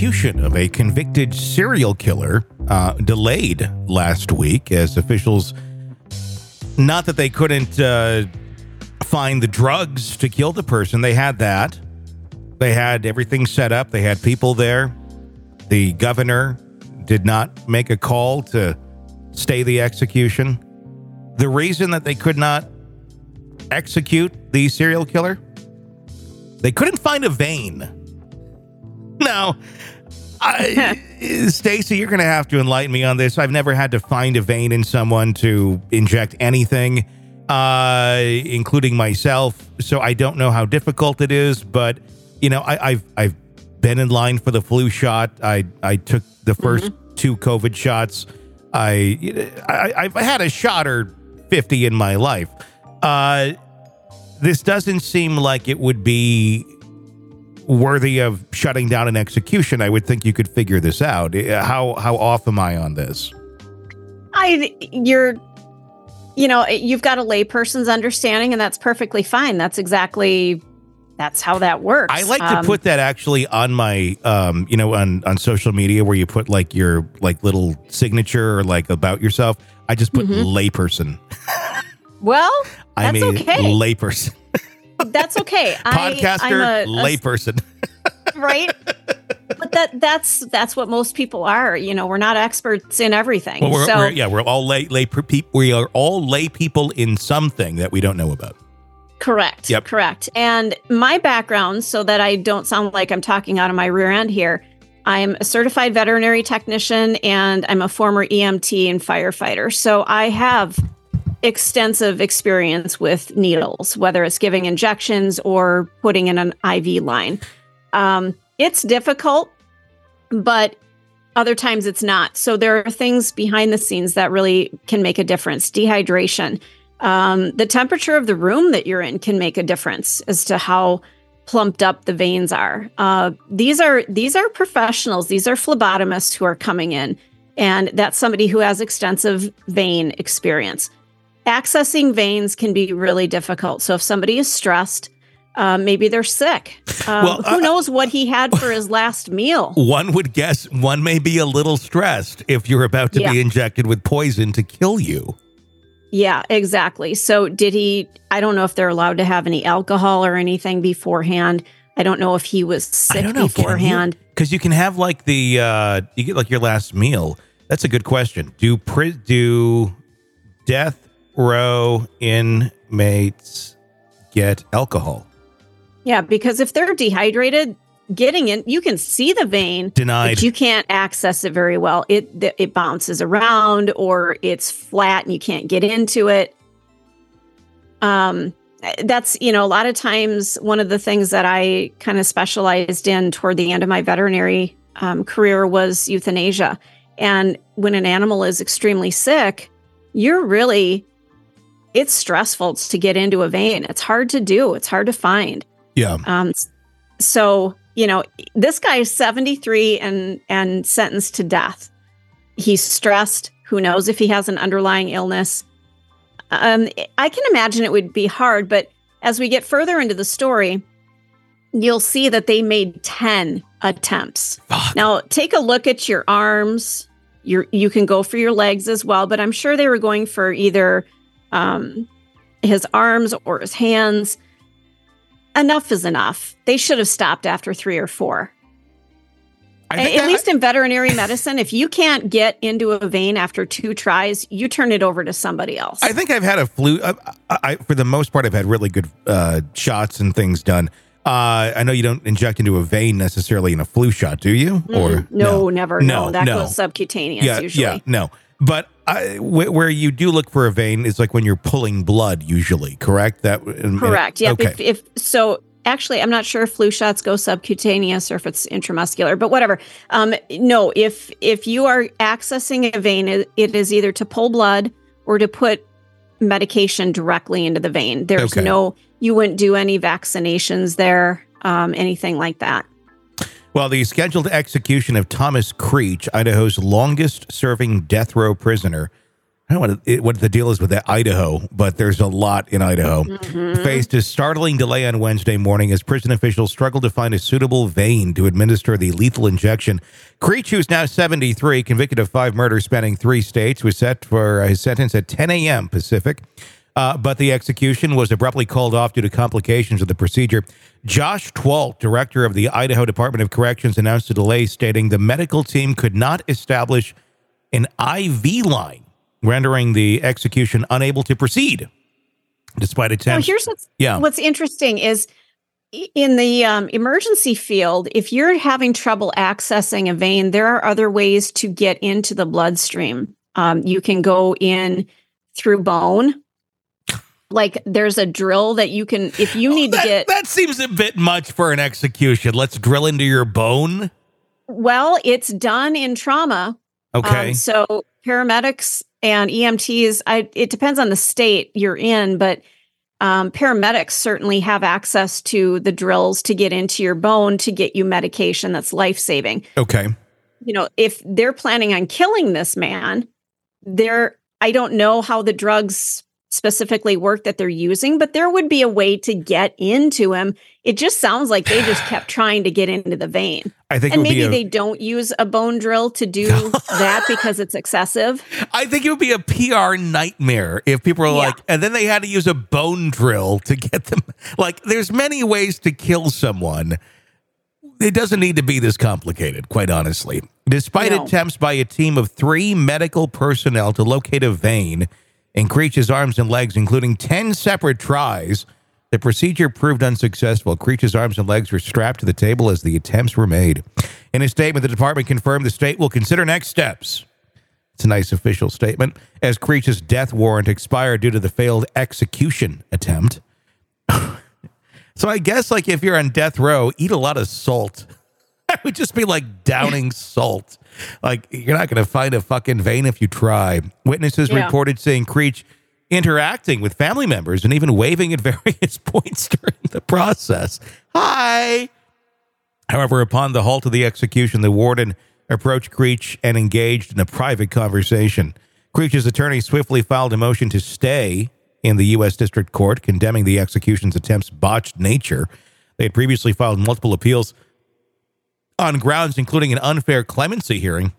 execution of a convicted serial killer delayed last week as officials, not that they couldn't find the drugs to kill the person. They had that. They had everything set up. They had people there. The governor did not make a call to stay the execution. The reason that they could not execute the serial killer, they couldn't find a vein. Now, Stacey, you're going to have to enlighten me on this. I've never had to find a vein in someone to inject anything, including myself. So I don't know how difficult it is, but you know, I've been in line for the flu shot. I took the first 2 COVID shots. I've had a shot or 50 in my life. This doesn't seem like it would be worthy of shutting down an execution. I would think you could figure this out. How off am I on this? You've got a layperson's understanding, and that's perfectly fine. That's how that works. I like to put that actually on my, on social media where you put like your like little signature or like about yourself. I just put layperson. Well, that's okay. Layperson. That's okay. Podcaster, I'm a layperson. Right? But that's what most people are. You know, we're not experts in everything. Well, we're all we are all lay people in something that we don't know about. Correct. Yep. Correct. And my background, so that I don't sound like I'm talking out of my rear end here, I'm a certified veterinary technician and I'm a former EMT and firefighter. So I have extensive experience with needles, whether it's giving injections or putting in an IV line. It's difficult, but other times it's not. So there are things behind the scenes that really can make a difference. Dehydration. The temperature of the room that you're in can make a difference as to how plumped up the veins are. These are professionals. These are phlebotomists who are coming in, and that's somebody who has extensive vein experience. Accessing veins can be really difficult. So if somebody is stressed, maybe they're sick. Who knows what he had for his last meal? One would guess one may be a little stressed if you're about to be injected with poison to kill you. Yeah, exactly. So I don't know if they're allowed to have any alcohol or anything beforehand. I don't know if he was sick beforehand. Because you can have like you get like your last meal. That's a good question. Do death row inmates get alcohol? Yeah, because if they're dehydrated, getting in, you can see the vein. Denied. But you can't access it very well. It bounces around or it's flat and you can't get into it. That's, a lot of times one of the things that I kind of specialized in toward the end of my veterinary career was euthanasia. And when an animal is extremely sick, it's stressful to get into a vein. It's hard to do. It's hard to find. Yeah. So, this guy is 73 and sentenced to death. He's stressed. Who knows if he has an underlying illness? I can imagine it would be hard, but as we get further into the story, you'll see that they made 10 attempts. Fuck. Now, take a look at your arms. You can go for your legs as well, but I'm sure they were going for either his arms or his hands. Enough is enough. They should have stopped after 3 or 4. At least in veterinary medicine, if you can't get into a vein after 2 tries, you turn it over to somebody else. I think I've had a flu. For the most part, I've had really good shots and things done. I know you don't inject into a vein necessarily in a flu shot, do you? Or no, never. No, that goes subcutaneous usually. Yeah, no. But where you do look for a vein is like when you're pulling blood, usually, correct? Correct. Yeah. Okay. Actually, I'm not sure if flu shots go subcutaneous or if it's intramuscular, but whatever. No, if you are accessing a vein, it is either to pull blood or to put medication directly into the vein. There's you wouldn't do any vaccinations there, anything like that. Well, the scheduled execution of Thomas Creech, Idaho's longest-serving death row prisoner, I don't know what the deal is with that Idaho, but there's a lot in Idaho. Faced a startling delay on Wednesday morning as prison officials struggled to find a suitable vein to administer the lethal injection. Creech, who's now 73, convicted of 5 murders spanning 3 states, was set for his sentence at 10 a.m. Pacific. But the execution was abruptly called off due to complications of the procedure. Josh Twalt, director of the Idaho Department of Corrections, announced a delay, stating the medical team could not establish an IV line, rendering the execution unable to proceed, despite attempts. Well, here's what's interesting is in the emergency field, if you're having trouble accessing a vein, there are other ways to get into the bloodstream. You can go in through bone. Like there's a drill that you can, if you need to get. That seems a bit much for an execution. Let's drill into your bone. Well, it's done in trauma. Okay. So paramedics and EMTs, it depends on the state you're in, but paramedics certainly have access to the drills to get into your bone to get you medication that's life-saving. Okay. You know, if they're planning on killing this man, I don't know how the drugs specifically work that they're using, but there would be a way to get into him. It just sounds like they just kept trying to get into the vein. I think, and maybe they don't use a bone drill to do that because it's excessive. I think it would be a PR nightmare if people were like, and then they had to use a bone drill to get them. Like, there's many ways to kill someone. It doesn't need to be this complicated, quite honestly. Despite attempts by a team of 3 medical personnel to locate a vein in Creech's arms and legs, including 10 separate tries, the procedure proved unsuccessful. Creech's arms and legs were strapped to the table as the attempts were made. In a statement, the department confirmed the state will consider next steps. It's a nice official statement, as Creech's death warrant expired due to the failed execution attempt. So I guess, like, if you're on death row, eat a lot of salt. I would just be like downing salt. Like, you're not going to find a fucking vein if you try. Witnesses reported seeing Creech interacting with family members and even waving at various points during the process. Hi. However, upon the halt of the execution, the warden approached Creech and engaged in a private conversation. Creech's attorney swiftly filed a motion to stay in the U.S. District Court, condemning the execution's attempt's botched nature. They had previously filed multiple appeals on grounds including an unfair clemency hearing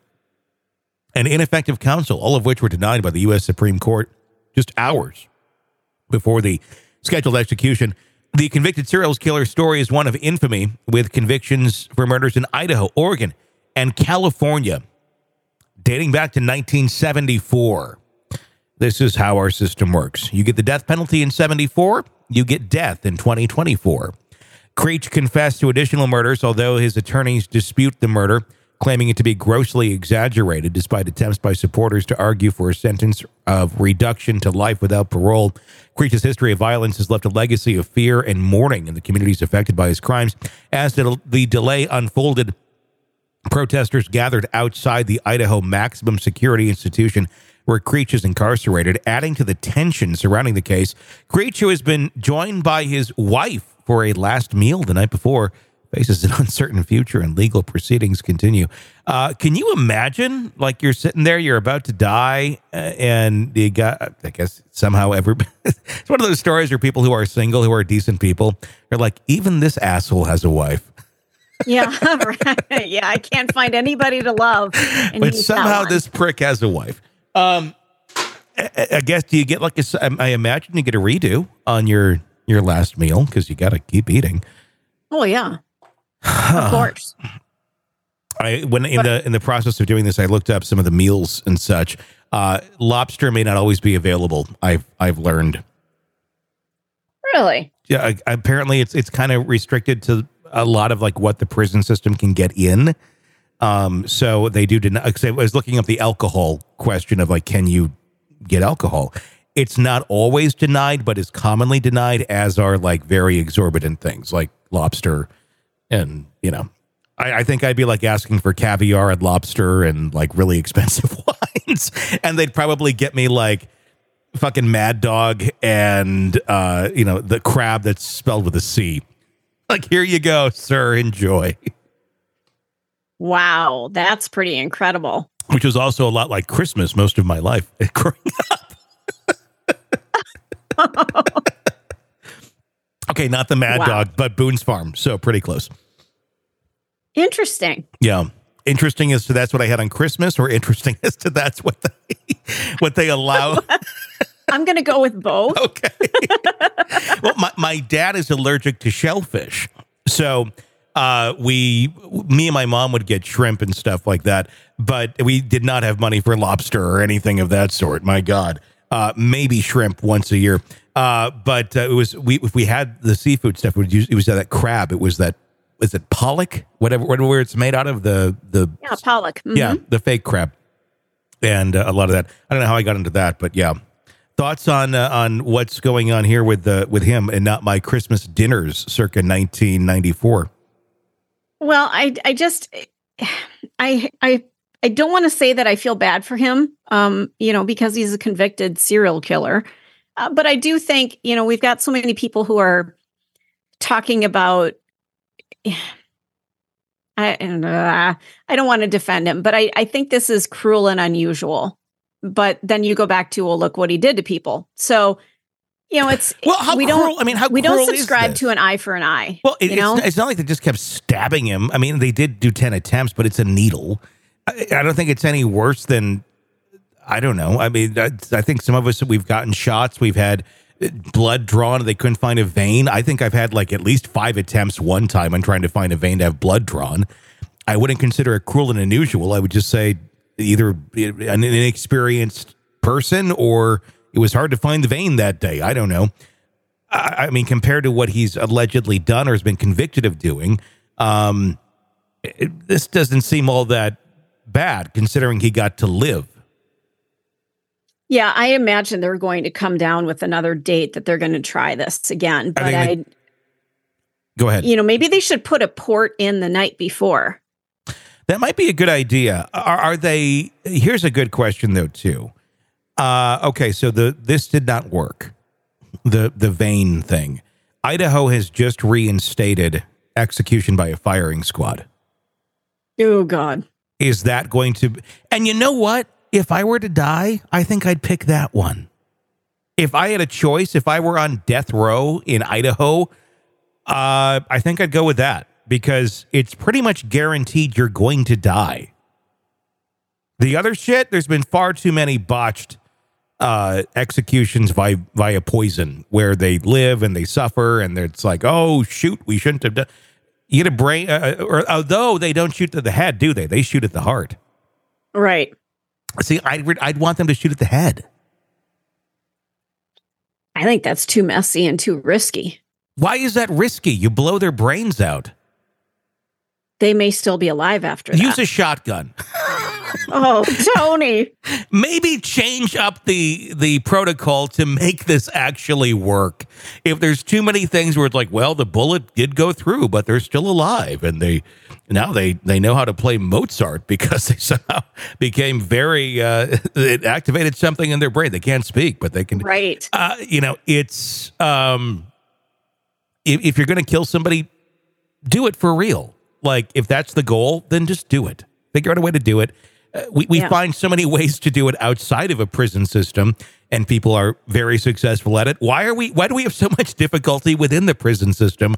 and ineffective counsel, all of which were denied by the U.S. Supreme Court just hours before the scheduled execution. The convicted serial killer story is one of infamy, with convictions for murders in Idaho, Oregon, and California, dating back to 1974. This is how our system works. You get the death penalty in 74, you get death in 2024. Creech confessed to additional murders, although his attorneys dispute the murder, claiming it to be grossly exaggerated, despite attempts by supporters to argue for a sentence of reduction to life without parole. Creech's history of violence has left a legacy of fear and mourning in the communities affected by his crimes. As the delay unfolded, protesters gathered outside the Idaho Maximum Security Institution, where Creech is incarcerated, adding to the tension surrounding the case. Creech, who has been joined by his wife for a last meal the night before, faces an uncertain future and legal proceedings continue. Can you imagine, like, you're sitting there, you're about to die, and you got, I guess, somehow it's one of those stories where people who are single, who are decent people, are like, even this asshole has a wife. Yeah, right. Yeah, I can't find anybody to love. But somehow this prick has a wife. I guess, do you get like I imagine you get a redo on your last meal because you got to keep eating. Oh yeah, of course. In the process of doing this, I looked up some of the meals and such. Lobster may not always be available. I've learned. Really? Yeah. Apparently, it's kind of restricted to a lot of like what the prison system can get in. So they do deny. I was looking up the alcohol question of like, can you get alcohol? It's not always denied, but is commonly denied, as are like very exorbitant things like lobster. And, you know, I think I'd be like asking for caviar and lobster and like really expensive wines. And they'd probably get me like fucking Mad Dog and, the crab that's spelled with a C. Like, here you go, sir. Enjoy. Wow, that's pretty incredible. which was also a lot like Christmas most of my life growing up. Okay, not the Mad Dog, but Boone's Farm. So pretty close. Interesting. Yeah. Interesting as to that's what I had on Christmas, or interesting as to that's what they allow. I'm going to go with both. Okay. Well, my dad is allergic to shellfish. So me and my mom would get shrimp and stuff like that, but we did not have money for lobster or anything of that sort. My God. Maybe shrimp once a year. But it was, if we had the seafood stuff, it was that crab. It was that, is it pollock? Whatever it's made out of, the yeah, pollock. Mm-hmm. Yeah, the fake crab. And a lot of that. I don't know how I got into that, but yeah. Thoughts on what's going on here with him and not my Christmas dinners circa 1994? Well, I don't want to say that I feel bad for him, because he's a convicted serial killer. But I do think, we've got so many people who are talking about, I don't want to defend him, but I think this is cruel and unusual. But then you go back to, well, look what he did to people. So, it's, well, how cruel? I mean, how we cruel don't subscribe to an eye for an eye. Well, it's not like they just kept stabbing him. I mean, they did do 10 attempts, but it's a needle. I don't think it's any worse than, I don't know. I mean, I think some of us, we've gotten shots. We've had blood drawn and they couldn't find a vein. I think I've had like at least 5 attempts one time on trying to find a vein to have blood drawn. I wouldn't consider it cruel and unusual. I would just say either an inexperienced person or it was hard to find the vein that day. I don't know. I mean, compared to what he's allegedly done or has been convicted of doing, this doesn't seem all that bad considering he got to live. Yeah, I imagine they're going to come down with another date that they're going to try this again. But go ahead. Maybe they should put a port in the night before. That might be a good idea. Are they? Here's a good question though too. Okay, so this did not work. The vein thing. Idaho has just reinstated execution by a firing squad. Oh God. Is that going to? And you know what? If I were to die, I think I'd pick that one. If I had a choice, if I were on death row in Idaho, I think I'd go with that because it's pretty much guaranteed you're going to die. The other shit, there's been far too many botched executions via poison where they live and they suffer and it's like, oh, shoot, we shouldn't have done. You get a brain, or although they don't shoot to the head, do they? They shoot at the heart. Right. See, I'd want them to shoot at the head. I think that's too messy and too risky. Why is that risky? You blow their brains out. They may still be alive after that. Use a shotgun. Oh, Tony. Maybe change up the protocol to make this actually work. If there's too many things where it's like, well, the bullet did go through, but they're still alive. And they know how to play Mozart because they somehow became very, it activated something in their brain. They can't speak, but they can. Right. It's, if you're going to kill somebody, do it for real. Like, if that's the goal, then just do it. Figure out a way to do it. We find so many ways to do it outside of a prison system, and people are very successful at it. Why do we have so much difficulty within the prison system?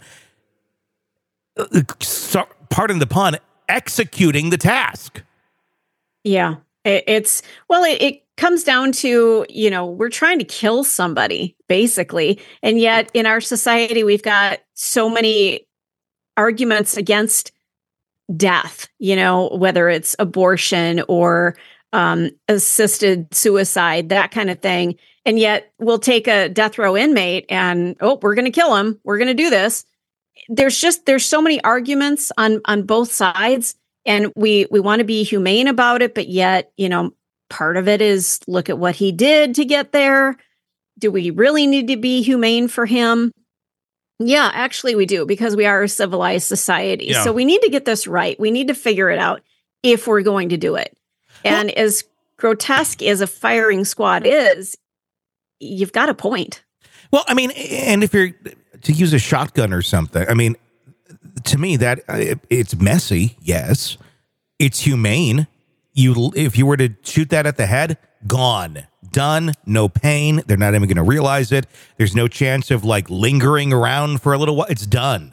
Pardon the pun, executing the task. Yeah, it comes down to, we're trying to kill somebody, basically. And yet in our society, we've got so many arguments against death, whether it's abortion or assisted suicide, that kind of thing. And yet we'll take a death row inmate and, we're going to kill him. We're going to do this. There's so many arguments on both sides, and we want to be humane about it. But yet, part of it is look at what he did to get there. Do we really need to be humane for him? Yeah, actually we do, because we are a civilized society. Yeah. So we need to get this right. We need to figure it out if we're going to do it. And as grotesque as a firing squad is, you've got a point. Well, I mean, and if you're to use a shotgun or something, I mean, to me that it's messy. Yes. It's humane. if you were to shoot that at the head, gone, done, no pain. They're not even going to realize it. There's no chance of like lingering around for a little while. It's done.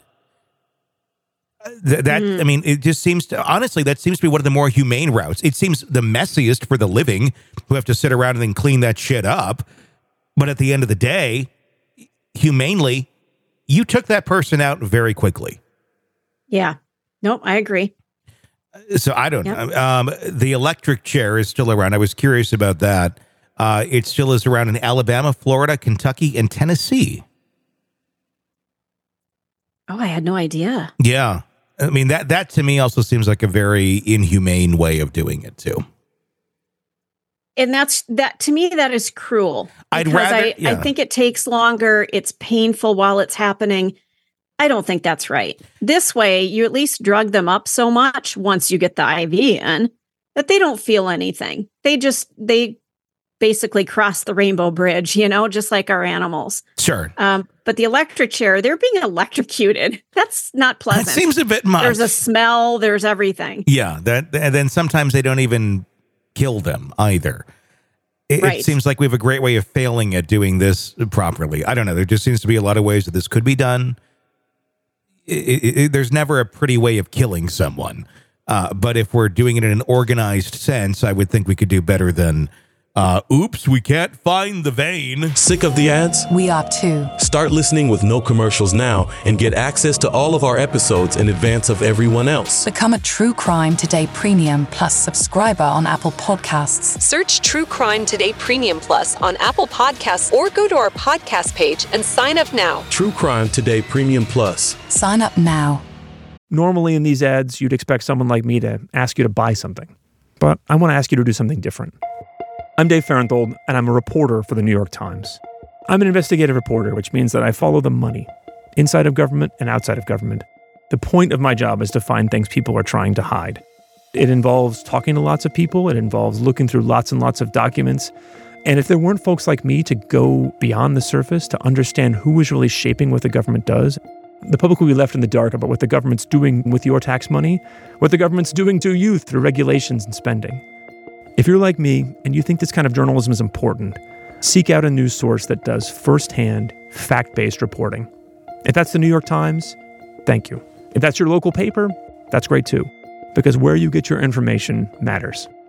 I mean, it just seems to, honestly, that seems to be one of the more humane routes. It seems the messiest for the living who have to sit around and then clean that shit up. But at the end of the day, humanely, you took that person out very quickly. Yeah. Nope, I agree. So I don't know. The electric chair is still around. I was curious about that. It still is around in Alabama, Florida, Kentucky, and Tennessee. Oh, I had no idea. Yeah. I mean, that to me also seems like a very inhumane way of doing it too. And that to me, that is cruel. I'd rather, I think it takes longer. It's painful while it's happening. I don't think that's right. This way, you at least drug them up so much once you get the IV in that they don't feel anything. They basically cross the rainbow bridge, just like our animals. Sure. But the electric chair, they're being electrocuted. That's not pleasant. That seems a bit much. There's a smell. There's everything. Yeah. And then sometimes they don't even kill them either. It seems like we have a great way of failing at doing this properly. I don't know. There just seems to be a lot of ways that this could be done. There's never a pretty way of killing someone. But if we're doing it in an organized sense, I would think we could do better than, oops, we can't find the vein. Sick of the ads? We are too. Start listening with no commercials now and get access to all of our episodes in advance of everyone else. Become a True Crime Today Premium Plus subscriber on Apple Podcasts. Search True Crime Today Premium Plus on Apple Podcasts or go to our podcast page and sign up now. True Crime Today Premium Plus. Sign up now. Normally in these ads, you'd expect someone like me to ask you to buy something. But I want to ask you to do something different. I'm Dave Farenthold, and I'm a reporter for the New York Times. I'm an investigative reporter, which means that I follow the money, inside of government and outside of government. The point of my job is to find things people are trying to hide. It involves talking to lots of people. It involves looking through lots and lots of documents. And if there weren't folks like me to go beyond the surface, to understand who is really shaping what the government does, the public will be left in the dark about what the government's doing with your tax money, what the government's doing to you through regulations and spending. If you're like me and you think this kind of journalism is important, seek out a news source that does firsthand, fact-based reporting. If that's the New York Times, thank you. If that's your local paper, that's great too, because where you get your information matters.